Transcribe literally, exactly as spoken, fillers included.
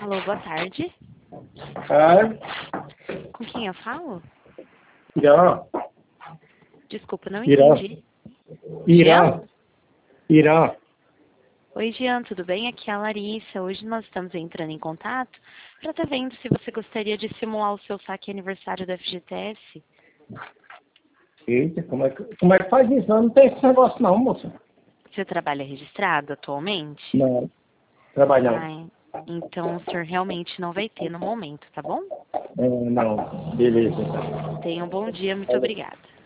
Alô, boa tarde. É, Com quem eu falo? Irã, Desculpa, não Irã, entendi. Irã, Irã. Oi, Jean, tudo bem? Aqui é a Larissa. Hoje nós estamos entrando em contato para estar vendo se você gostaria de simular o seu saque aniversário da F G T S. Eita, como é, que, como é que faz isso? Não, não tem esse negócio não, moça. Você trabalha registrado atualmente? Não, trabalhando. Ai, então o senhor realmente não vai ter no momento, tá bom? É, não, beleza, então. Tenha um bom dia, muito obrigada.